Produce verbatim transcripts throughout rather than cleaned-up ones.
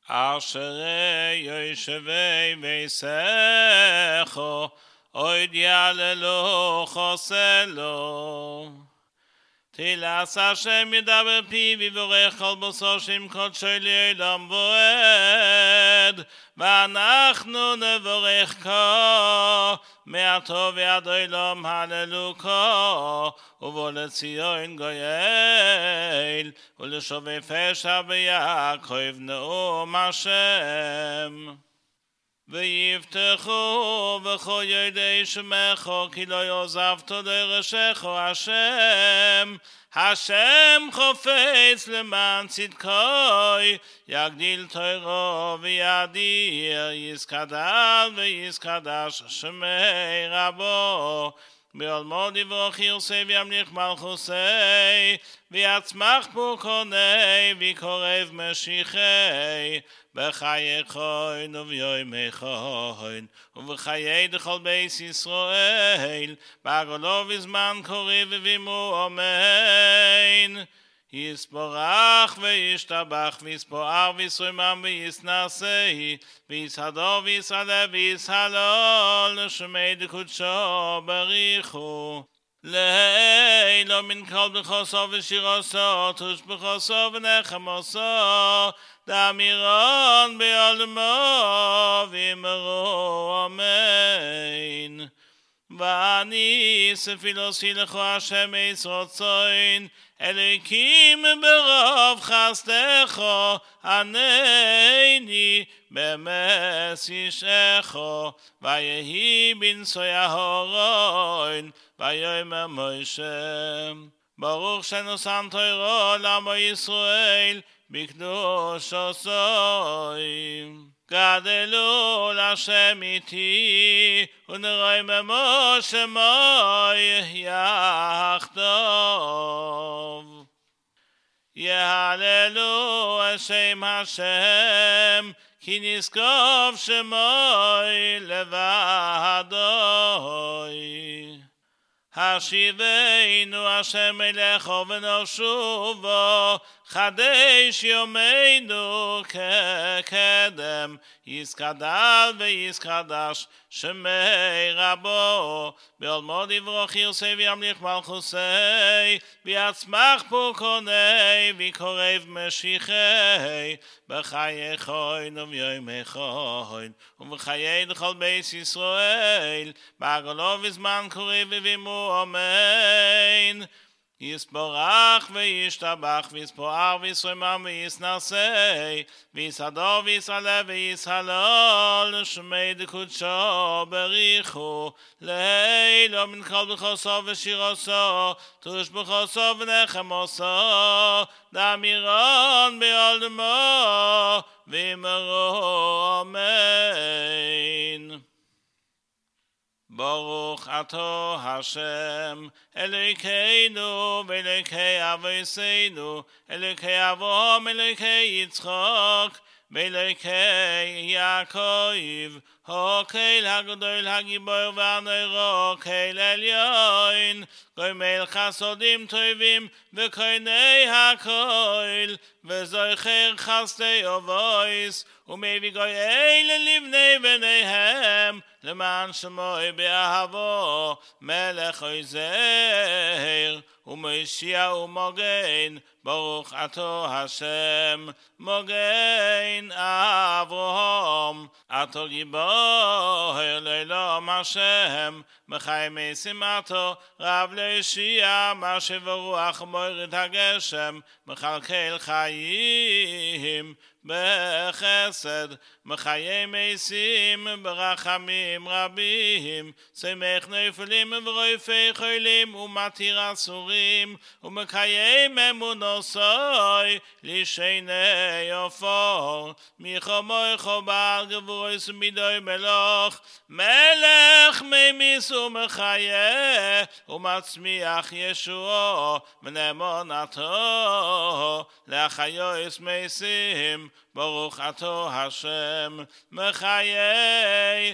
אשרי יושבי ביסךו, עוד יעללו חוסלו. תהילת השם ידבר פיו ויברך כל בשר שם קודשו לעולם ועד, ואנחנו נברך כה מעתה ועד עולם הללו כה, ובוא לציון גואל ולשובב פשע ביעקב נאום השם. ויבטחו בכל ידי שמך כי לא יעזבת דרשך השם. השם חופץ למען צדקוי, יגדיל תורו ויאדיר, יזכדל ויזכדש שמי רבו. בעולמו יברך ירסי וימליך מלכוסי, ויצמח פורקוני ויקרב משיחי. בחיי חוין וביומי חוין ובחיי דכל בית ישראל, בגולו בזמן קריב ובימו אמן. יספורח וישתבח ויספואר וישרומם ויסנסי, ויסהדור ויסעלה ויסהלול, לשמי דקודשו בריחו. לעילו מן כל בחוסו ושירוסו, תוש בחוסו ונחמוסו, דמירון בעולמו ואמרו אמן. ואני ספילוסי לכו השם ישרוצוין, אלוקים ברוב חסדך ענני במס ישעך. ויהי בנשוי אהרון ויאמר משה, ברוך שנושן תורו לעמו ישראל בקדוש עשוי. גדלו להשם איתי ונראים עמו שמוי יחדיו. יהללו השם השם כי נשגב שמוי לבדוי. השיבנו השם אליך ונשובו, חדש יומנו כקדם. יזכדל ויזכדש שמי רבו, בעולמו יברך ירסי וימליך מלכוסי, ויצמח פורקוני ויקרב משיחי. בחיי חוין וביומי חוין ובחיי דכל בית ישראל, בגולו בזמן קריב ובימו אמן. יספורח וישתבח ויספואר וישרומם ויסנסי, ויסהדור ויסעלה ויסהלול, לשמי דקודשו בריחו. לעילו מן כל בחוסו ושירוסו, תוש בחוסו ונחמוסו, דמירון בעולמו ואמרו אמן. ברוך אתה השם אלוקינו ואלוקי אבותינו, אלוקי אברהם אלוקי יצחק ואלוקי יעקב, הקהל הגדול הגיבור והנורא, קהל עליון, גומל חסדים טובים וקוני הקהל, וזוכר חסדי אבויס, ומביא גואל לבני בניהם, למען שמו באהבו, מלך עוזר ומושיע ומגן. ברוך אתה השם מגן אברהם, אתה גיבור לעולם השם, מחי משימתו רב להושיע, מה שברוח מוריד הגשם, מכלכל חיים בחסד, מחיי מתים ברחמים רבים, שמח נפלים ורופא חולים ומתיר אסורים, ומקיים אמונוסוי לשני עפר. מחומך בעל גבורס ומידוי מלוך, מלך ממיס ומחיה ומצמיח ישועו, ונאמונתו להחיוס מתים. ברוך אתה השם מחיי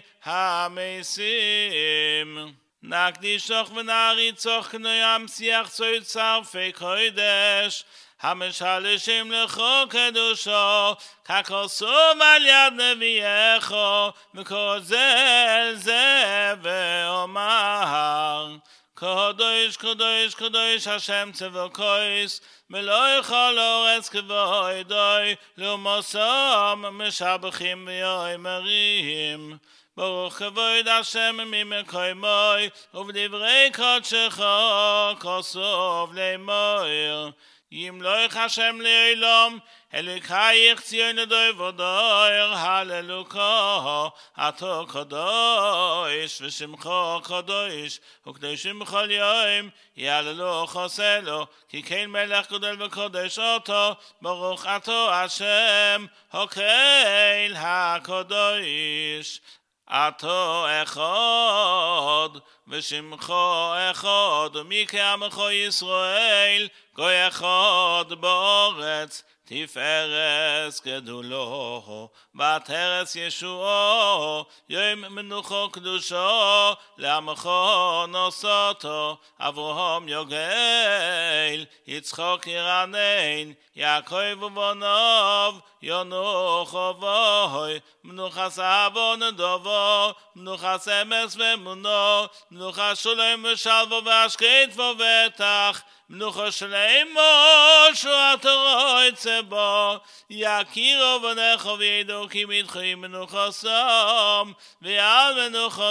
המתים. נקדישוך ונעריצוך כנוים שיח צוי צרפי קודש, המשלשים לך קדושו, ככוסו על יד נביאך, וכל זה זה ואומר, קדוש קדוש קדוש השם צבאקוס, ולא יכול אורץ כבודוי, לעומסם משבחים ויאמרים. ברוך כבוד השם ממקומוי, ובדברי קודשך כוסוף לאמור. ימלוך השם לעולם, אלוקייך ציון לדובר, הללוקה, אתה קדוש ושמך קדוש, וקדושים בכל יום, יהללו חוסלו, כי כן מלך גדול וקדוש אותו, ברוך אתה השם, הקהל הקדוש. אתה אחד, ושמך אחד, ומי כעמך ישראל, גוי אחד בארץ, תפארת גדולו, ותרס ישועו, יום מנוחו קדושו, לעמך נוסעתו, אברהם יוגל, יצחק ירנן, יעקב ובניו, ינוח ובוי, מנוחס אהבון דובו, מנוחס אמס ואמונו, מנוחה שלום ושלווה והשקט ובטח, מנוחה שלמה שועת הרועצה בו, יכירו בנך וידעו כי מתחי מנוחסם, ועל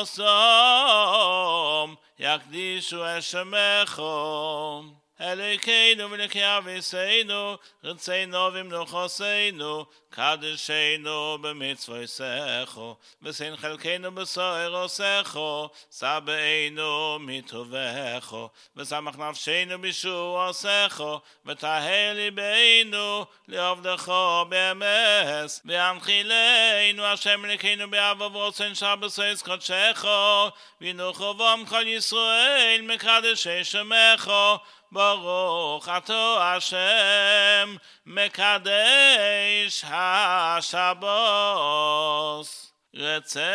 מנוחסם יקדישו את שמך. אלוקינו ולוקי אבינו, רצנו ומנוחסנו, קדשנו במצוותיך, ושן חלקנו בסוער עושך, שבענו מטובך, ושמח נפשנו בישוע עושך, וטהר ליבנו לעבדך באמס, והנחילנו השם אלוקינו באהבה ורצון שבשועס קודשך, וינוחו בם כל ישראל מקדשי שמך, ברוך אתה השם מקדש השבוס. רצה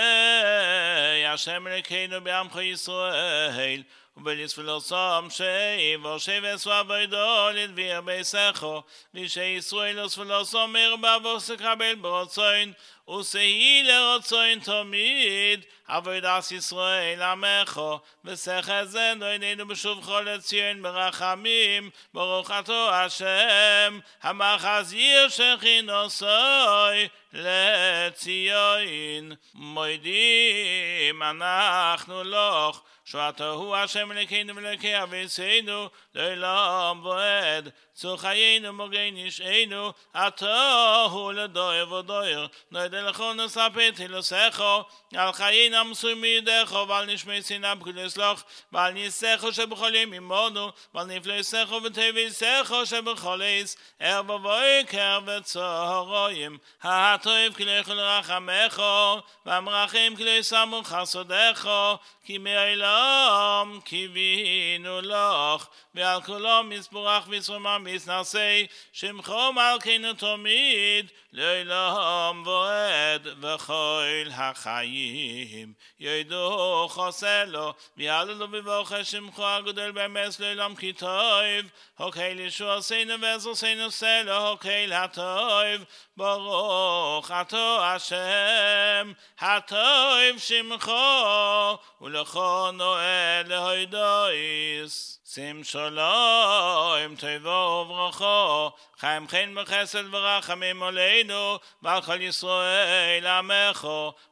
השם אלוקינו בעמך ישראל, ובלספלוסם שיבו שבס ועבודו לדביר ביסכו, ושישראל וספלוסם מרבה וסקבל ברצון, ושהי לרצון תמיד, עבודת ישראל עמך, ושכל זה נועדנו בשובך לציון ברחמים, ברוך אתה השם, המחזיר שכינוסוי לציון. מודים אנחנו לך, שאתה הוא השם אלוקינו ואלוקי אבינו לעולם ועד, צור חיינו מגן נשענו, אתה הוא לדור ודור, נועדה לך נספר תהילתך, על חיינו המסורים מידיך, ועל נשמי שנאה בקודש לך, ועל ניסך שבכל יום עמנו, ועל נפלאיסך ותביסך שבכל עת, ערב ובוקר וצהריים, הטוב כליך לרחמך, והמרחם כלי שמו חסדך, כי מעולם קיווינו לך, ועל כולם מזבורך ושרומם מסנשי, שמך מלכנו תמיד, לעולם ועד וכל החיים. ידעו חסלו, ויהללו בברכי שמך הגדול באמת לעולם כי טוב, הקהל ישועתנו ועזרתנו סלו, הקהל הטוב, ברוך אתה השם, הטוב שמך, ולכל נועד להודות. שים שלום, טובו וברכה, חיים חן בחסד ורחמים עלינו, ועל כל ישראל עמך,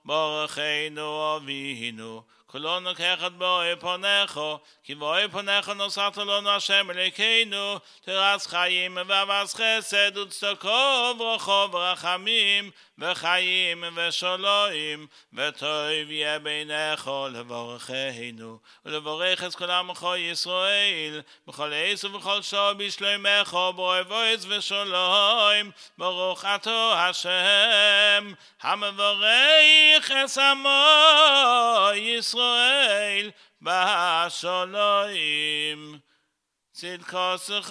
ברכנו אבינו. כולנו כאחד באוי פניך, כי באוי פניך נוסעת לנו השם אלוקינו, תרץ חיים ואבס חסד וצדקה וברכה ורחמים, וחיים ושלום, וטוב יהיה בעיניך לברכנו, ולברך את כל עמך ישראל, בכל עת ובכל שעה בשלומך, באוהבות ושלום, ברוך אתה השם, המברך את עמו ישראל בשלום. צדקתך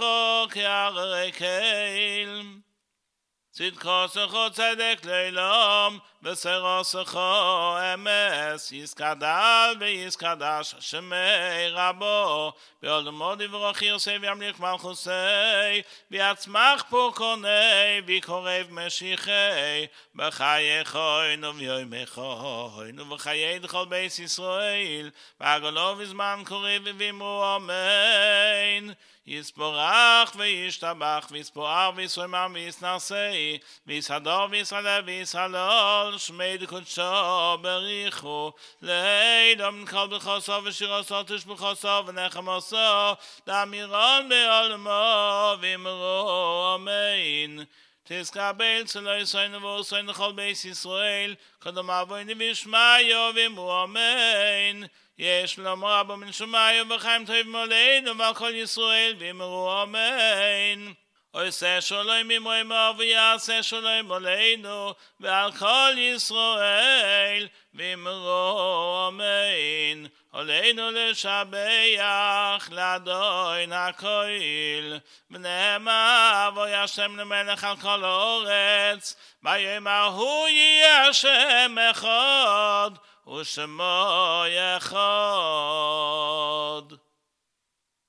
כהררי קהל, צדקתך צדק לעולם, וסרוסך אמס יסקדל ויסקדש שמי רבו בעולמו דברכי יוסי וימליך מלכוסי ויצמח פורקוני ויקורב משיחי בחייכוין וביומכוין ובחיי דכל בית ישראל ועגלו בזמן קורב ואמרו אמן יספורח וישתבח ויספואר ויסומר ויסנשי ויסהדור ויסהלל ויסהלל שמי דקודשו בריחו לאדום כל בחוסו ושירוסו תשבחוסו ונחמוסו דמירון בעולמו ואמרו אמן תסקבל צלו יסוין ובוסוין לכל בית ישראל קודם אבויני וישמעו ואמרו אמן יש לומר אבו מן שמעו וחיים טוב מולנו ועל כל ישראל ואמרו אמן עושה שלום עמנו ויעשה שלום עלינו ועל כל ישראל ואמרו אמן עלינו לשבח לאדון הכל ונאמר וישם למלך על כל הארץ ביום ההוא יהיה השם אחד ושמו אחד